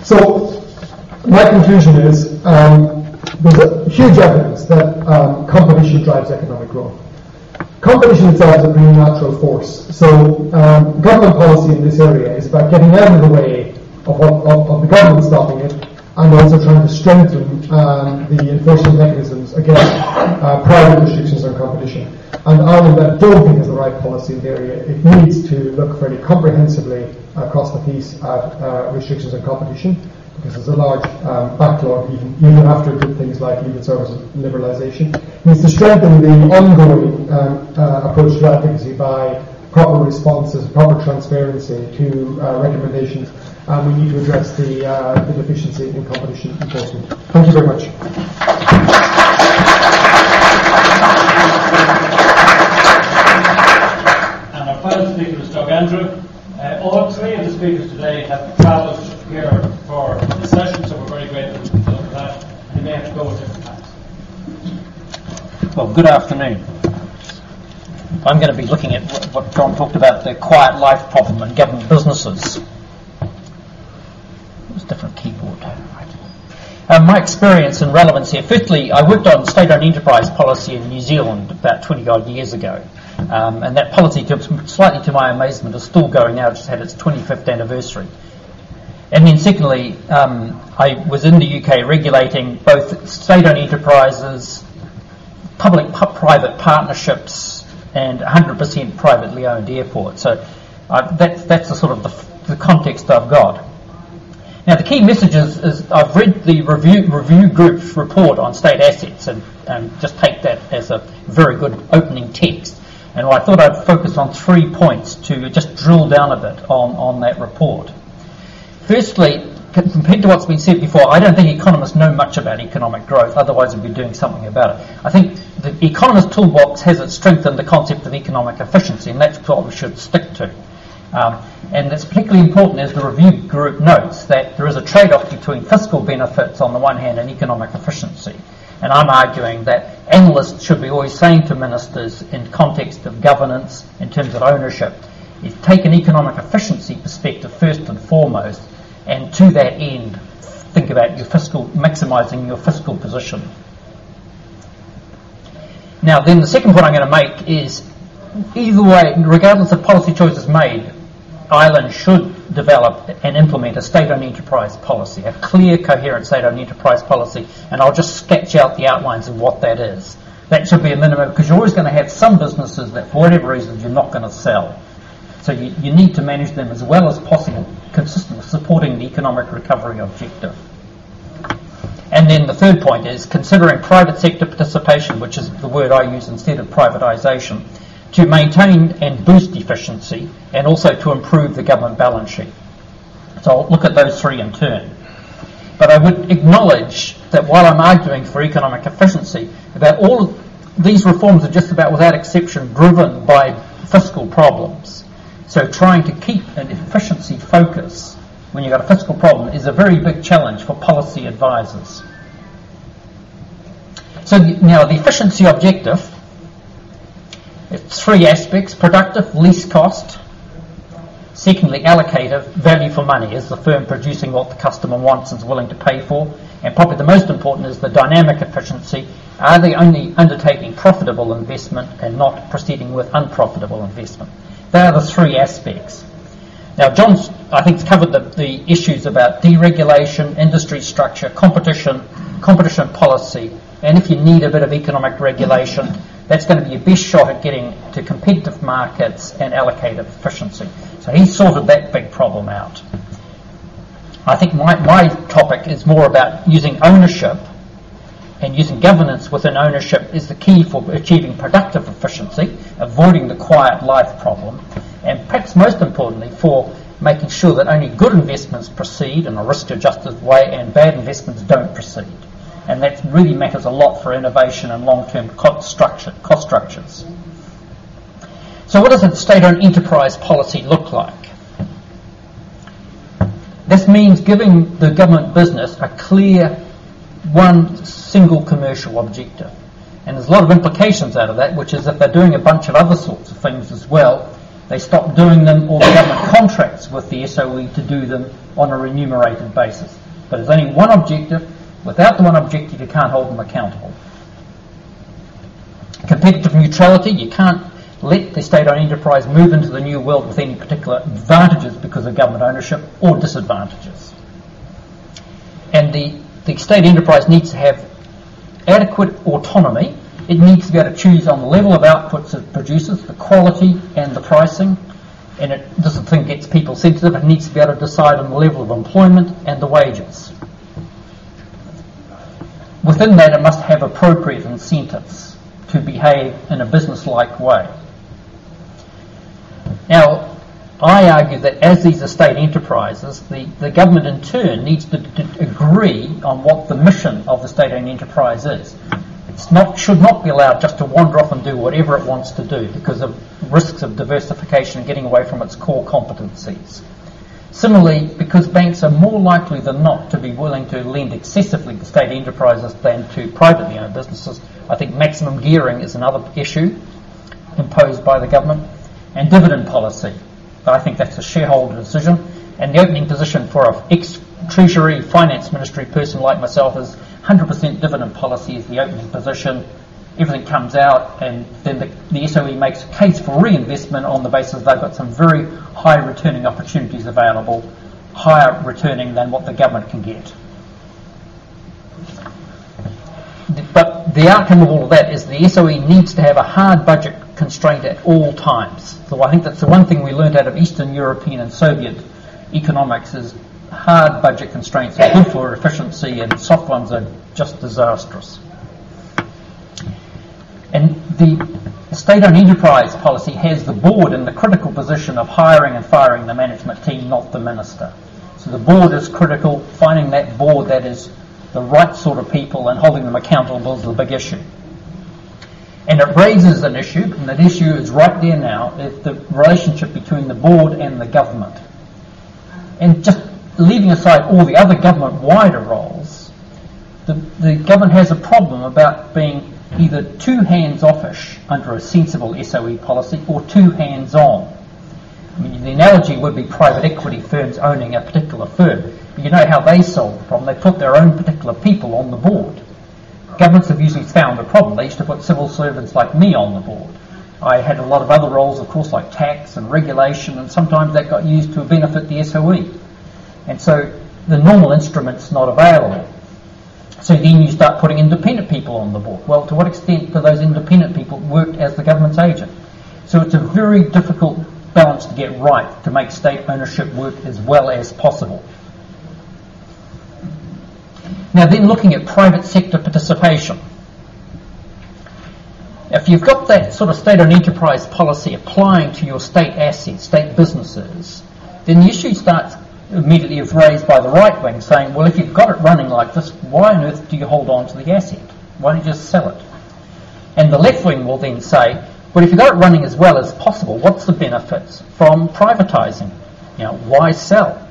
So my conclusion is um, there's a huge evidence that um, competition drives economic growth. Competition itself is a pretty natural force. So um, government policy in this area is about getting out of the way of, what, of, of the government stopping it, and also trying to strengthen um, the enforcement mechanisms against uh, private restrictions on competition. And Ireland, I don't think is the right policy in the area. It needs to look fairly comprehensively across the piece at uh, restrictions on competition, because there's a large um, backlog even, even after good things like legal services liberalisation. It needs to strengthen the ongoing um, uh, approach to advocacy by proper responses, proper transparency to uh, recommendations, and we need to address the, uh, the deficiency in competition enforcement. Thank you very much. And our final speaker is Doug Andrew. Uh, all three of the speakers today have travelled here for the session, so we're very grateful for that. And they may have to go at different times. Well, good afternoon. I'm going to be looking at what John talked about, the quiet life problem in government businesses. It was a different keyboard. Right. Um, my experience and relevance here. Firstly, I worked on state-owned enterprise policy in New Zealand about twenty odd years ago. Um, and that policy, slightly to my amazement, is still going now. It just had its twenty-fifth anniversary. And then secondly, um, I was in the U K regulating both state-owned enterprises, public-private partnerships, and one hundred percent privately owned airports. So uh, that's, that's the sort of the, the context I've got. Now the key message is, is I've read the review, review group's report on state assets and, and just take that as a very good opening text. And I thought I'd focus on three points to just drill down a bit on, on that report. Firstly, compared to what's been said before, I don't think economists know much about economic growth, otherwise we'd be doing something about it. I think the economist toolbox has its strength in the concept of economic efficiency, and that's what we should stick to. Um, and it's particularly important, as the review group notes, that there is a trade-off between fiscal benefits on the one hand and economic efficiency. And I'm arguing that analysts should be always saying to ministers in context of governance, in terms of ownership, is take an economic efficiency perspective first and foremost, and to that end, think about your fiscal, maximising your fiscal position. Now, then the second point I'm going to make is, either way, regardless of policy choices made, Ireland should develop and implement a state-owned enterprise policy, a clear, coherent state-owned enterprise policy, and I'll just sketch out the outlines of what that is. That should be a minimum, because you're always going to have some businesses that, for whatever reason, you're not going to sell. So you, you need to manage them as well as possible, consistent with supporting the economic recovery objective. And then the third point is considering private sector participation, which is the word I use instead of privatisation, to maintain and boost efficiency and also to improve the government balance sheet. So I'll look at those three in turn. But I would acknowledge that while I'm arguing for economic efficiency, about all of these reforms are just about without exception driven by fiscal problems. So trying to keep an efficiency focus when you've got a fiscal problem is a very big challenge for policy advisors. So now the efficiency objective, it's three aspects: productive, least cost; secondly, allocative, value for money, is the firm producing what the customer wants and is willing to pay for; and probably the most important is the dynamic efficiency. Are they only undertaking profitable investment and not proceeding with unprofitable investment? They are the three aspects. Now, John's, I think, has covered the, the issues about deregulation, industry structure, competition, competition policy, and if you need a bit of economic regulation, that's going to be your best shot at getting to competitive markets and allocative efficiency. So he sorted that big problem out. I think my, my topic is more about using ownership, and using governance within ownership is the key for achieving productive efficiency, avoiding the quiet life problem, and perhaps most importantly for making sure that only good investments proceed in a risk-adjusted way and bad investments don't proceed. And that really matters a lot for innovation and long-term cost, structure, cost structures. So what does a state-owned enterprise policy look like? This means giving the government business a clear one single commercial objective. And there's a lot of implications out of that, which is if they're doing a bunch of other sorts of things as well, they stop doing them, or the government contracts with the S O E to do them on a remunerated basis. But there's only one objective. Without the one objective, you can't hold them accountable. Competitive neutrality, you can't let the state-owned enterprise move into the new world with any particular advantages because of government ownership or disadvantages. And the, the state enterprise needs to have adequate autonomy. It needs to be able to choose on the level of outputs it produces, the quality and the pricing. And it doesn't think it's people sensitive. It needs to be able to decide on the level of employment and the wages. Within that, it must have appropriate incentives to behave in a business-like way. Now, I argue that as these are state enterprises, the, the government in turn needs to, to agree on what the mission of the state-owned enterprise is. It's not, should not be allowed just to wander off and do whatever it wants to do because of risks of diversification and getting away from its core competencies. Similarly, because banks are more likely than not to be willing to lend excessively to state enterprises than to privately owned businesses, I think maximum gearing is another issue imposed by the government. And dividend policy. I think that's a shareholder decision. And the opening position for an ex-Treasury Finance Ministry person like myself is one hundred percent dividend policy is the opening position. Everything comes out, and then the, the S O E makes a case for reinvestment on the basis they've got some very high returning opportunities available, higher returning than what the government can get. But the outcome of all of that is the S O E needs to have a hard budget constraint at all times. So I think that's the one thing we learned out of Eastern European and Soviet economics is hard budget constraints are good for efficiency and soft ones are just disastrous. And the state-owned enterprise policy has the board in the critical position of hiring and firing the management team, not the minister. So the board is critical. Finding that board that is the right sort of people and holding them accountable is the big issue. And it raises an issue, and that issue is right there now, is the relationship between the board and the government. And just leaving aside all the other government wider roles, the, the government has a problem about being either too hands-offish under a sensible S O E policy or too hands-on. I mean, the analogy would be private equity firms owning a particular firm. You know how they solve the problem. They put their own particular people on the board. Governments have usually found a problem. They used to put civil servants like me on the board. I had a lot of other roles, of course, like tax and regulation, and sometimes that got used to benefit the S O E. And so the normal instrument's not available. So then you start putting independent people on the board. Well, to what extent do those independent people work as the government's agent? So it's a very difficult balance to get right to make state ownership work as well as possible. Now then, looking at private sector participation. If you've got that sort of state-owned enterprise policy applying to your state assets, state businesses, then the issue starts immediately is raised by the right wing saying, well, if you've got it running like this, why on earth do you hold on to the asset? Why don't you just sell it? And the left wing will then say, well, if you've got it running as well as possible, what's the benefits from privatising? You know, why sell?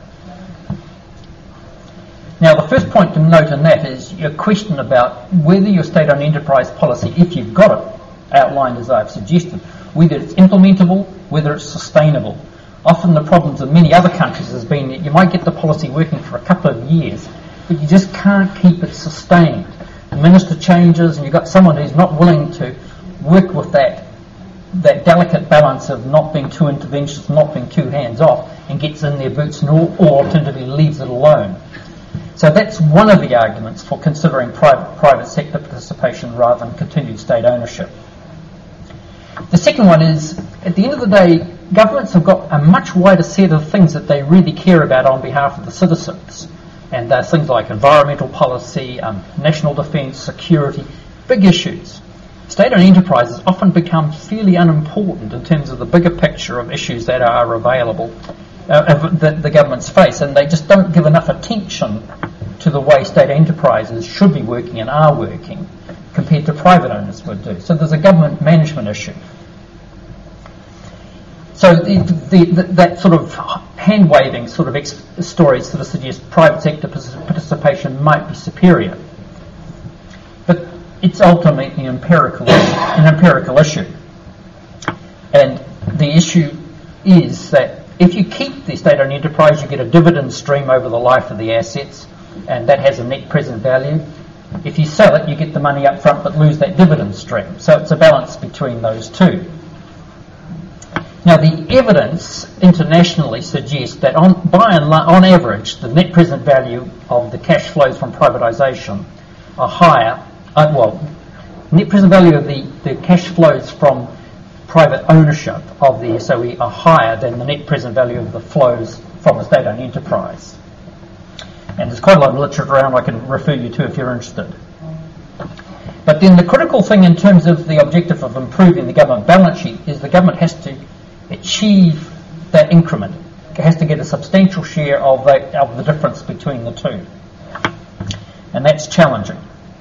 Now, the first point to note in that is your question about whether your state-owned enterprise policy, if you've got it outlined as I've suggested, whether it's implementable, whether it's sustainable. Often the problems in many other countries has been that you might get the policy working for a couple of years, but you just can't keep it sustained. The minister changes and you've got someone who's not willing to work with that that delicate balance of not being too interventionist, not being too hands-off, and gets in their boots and or, or alternatively leaves it alone. So that's one of the arguments for considering private, private sector participation rather than continued state ownership. The second one is, at the end of the day, governments have got a much wider set of things that they really care about on behalf of the citizens. And there's things like environmental policy, um, national defence, security, big issues. State-owned enterprises often become fairly unimportant in terms of the bigger picture of issues that are available, uh, that the governments face, and they just don't give enough attention to the way state enterprises should be working and are working compared to private owners would do. So there's a government management issue. So the, the, the, that sort of hand-waving sort of ex- story sort of suggests private sector participation might be superior. But it's ultimately an empirical, an empirical issue. And the issue is that if you keep the state-owned enterprise, you get a dividend stream over the life of the assets, and that has a net present value. If you sell it, you get the money up front but lose that dividend stream. So it's a balance between those two. Now, the evidence internationally suggests that on, by and large, on average, the net present value of the cash flows from privatisation are higher. Uh, well, net present value of the, the cash flows from private ownership of the S O E are higher than the net present value of the flows from a state-owned enterprise. And there's quite a lot of literature around I can refer you to if you're interested. But then the critical thing in terms of the objective of improving the government balance sheet is the government has to achieve that increment. It has to get a substantial share of the, of the difference between the two. And that's challenging.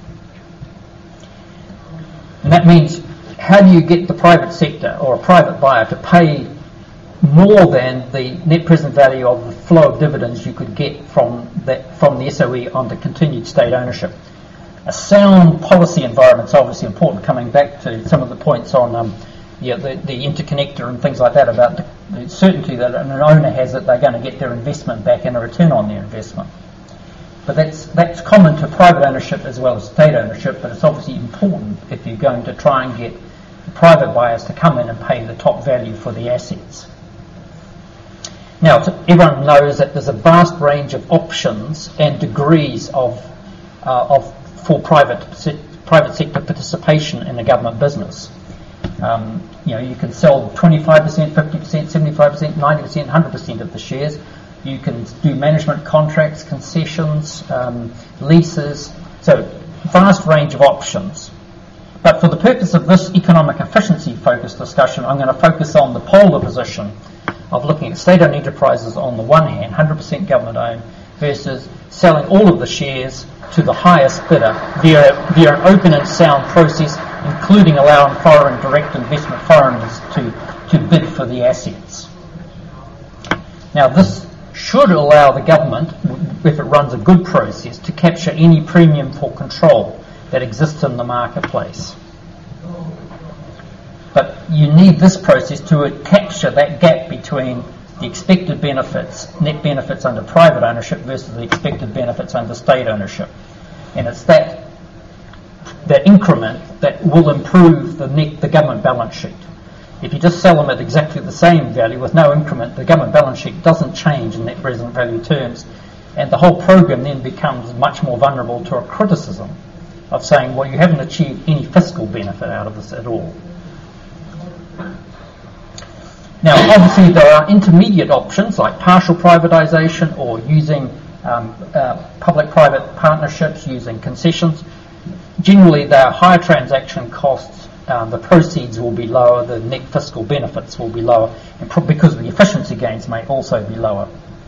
And that means, how do you get the private sector or a private buyer to pay more than the net present value of the flow of dividends you could get from that from the S O E onto continued state ownership? A sound policy environment is obviously important, coming back to some of the points on um, yeah, the, the interconnector and things like that, about the, the certainty that an owner has that they're going to get their investment back and a return on their investment. But that's that's common to private ownership as well as state ownership, but it's obviously important if you're going to try and get the private buyers to come in and pay the top value for the assets. Now, t- everyone knows that there's a vast range of options and degrees of, uh, of for private se- private sector participation in a government business. Um, you know, you can sell twenty-five percent, fifty percent, seventy-five percent, ninety percent, one hundred percent of the shares. You can do management contracts, concessions, um, leases. So, vast range of options. But for the purpose of this economic efficiency focused discussion, I'm going to focus on the polar position of looking at state-owned enterprises on the one hand, one hundred percent government-owned, versus selling all of the shares to the highest bidder via, via an open and sound process, including allowing foreign direct investment foreigners to, to bid for the assets. Now, this should allow the government, if it runs a good process, to capture any premium for control that exists in the marketplace. But you need this process to capture that gap between the expected benefits, net benefits under private ownership versus the expected benefits under state ownership. And it's that that increment that will improve the net, the government balance sheet. If you just sell them at exactly the same value with no increment, the government balance sheet doesn't change in net present value terms, and the whole program then becomes much more vulnerable to a criticism of saying, well, you haven't achieved any fiscal benefit out of this at all. Now, obviously, there are intermediate options like partial privatisation or using um, uh, public-private partnerships, using concessions. Generally, there are higher transaction costs. Um, the proceeds will be lower. The net fiscal benefits will be lower, and pro- because the efficiency gains may also be lower.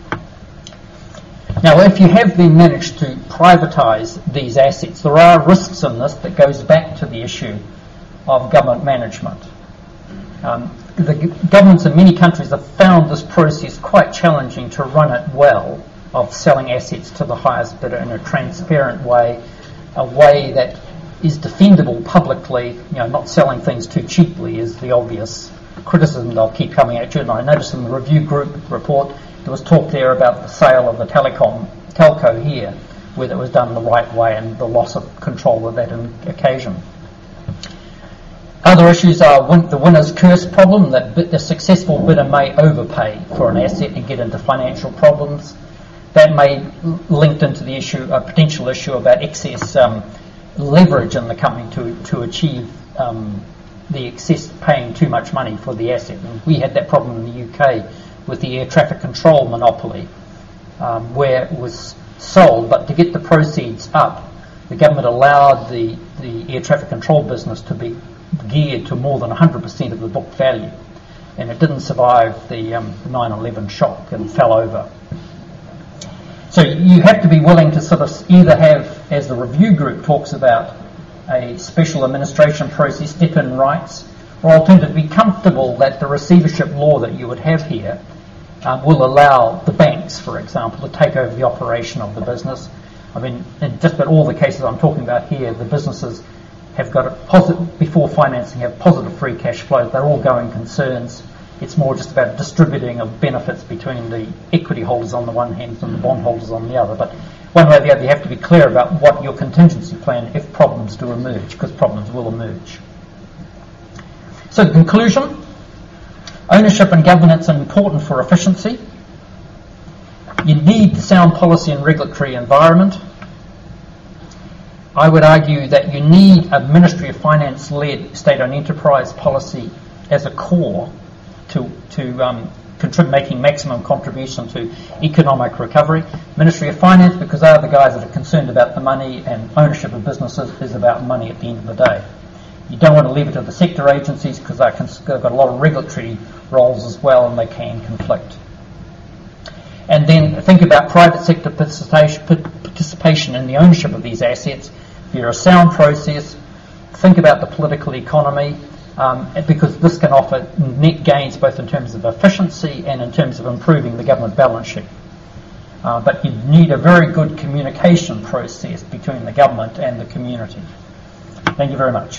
Now, if you have then managed to privatise these assets, there are risks in this that goes back to the issue of government management. Um, the g- governments in many countries have found this process quite challenging to run it well, of selling assets to the highest bidder in a transparent way, a way that is defendable publicly, you know, not selling things too cheaply is the obvious criticism they'll keep coming at you. And I noticed in the review group report there was talk there about the sale of the telecom telco here, whether it was done the right way and the loss of control of that occasion. Other issues are win- the winner's curse problem, that bid- the successful bidder may overpay for an asset and get into financial problems. That may l- linked into the issue, a potential issue about excess um, leverage in the company to, to achieve um, the excess paying too much money for the asset. And we had that problem in the U K with the air traffic control monopoly, um, where it was sold, but to get the proceeds up, the government allowed the, the air traffic control business to be geared to more than one hundred percent of the book value, and it didn't survive the um, nine eleven shock and fell over. So you have to be willing to sort of either have, as the review group talks about, a special administration process, step-in rights, or alternatively be comfortable that the receivership law that you would have here uh, will allow the banks, for example, to take over the operation of the business. I mean, in just about all the cases I'm talking about here, the businesses have got a positive, before financing, have positive free cash flow. They're all going concerns. It's more just about distributing of benefits between the equity holders on the one hand and the bond holders on the other. But one way or the other, you have to be clear about what your contingency plan if problems do emerge, because problems will emerge. So the conclusion, ownership and governance are important for efficiency. You need sound policy and regulatory environment. I would argue that you need a Ministry of Finance-led state-owned enterprise policy as a core to, to um, contrib- making maximum contribution to economic recovery. Ministry of Finance, because they are the guys that are concerned about the money, and ownership of businesses is about money at the end of the day. You don't want to leave it to the sector agencies because they've got a lot of regulatory roles as well and they can conflict. And then think about private sector participation, participation in the ownership of these assets via a sound process. Think about the political economy, um, because this can offer net gains both in terms of efficiency and in terms of improving the government balance sheet. Uh, but you need a very good communication process between the government and the community. Thank you very much.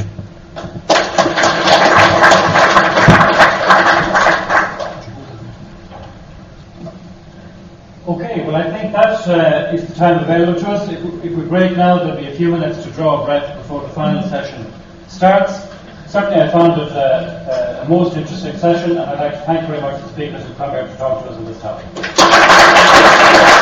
Okay, well I think that uh, is the time available to us. If we, if we break now, there'll be a few minutes to draw a breath before the final session starts. certainly I found it uh, uh, a most interesting session, and I'd like to thank very much the speakers who come here to talk to us on this topic.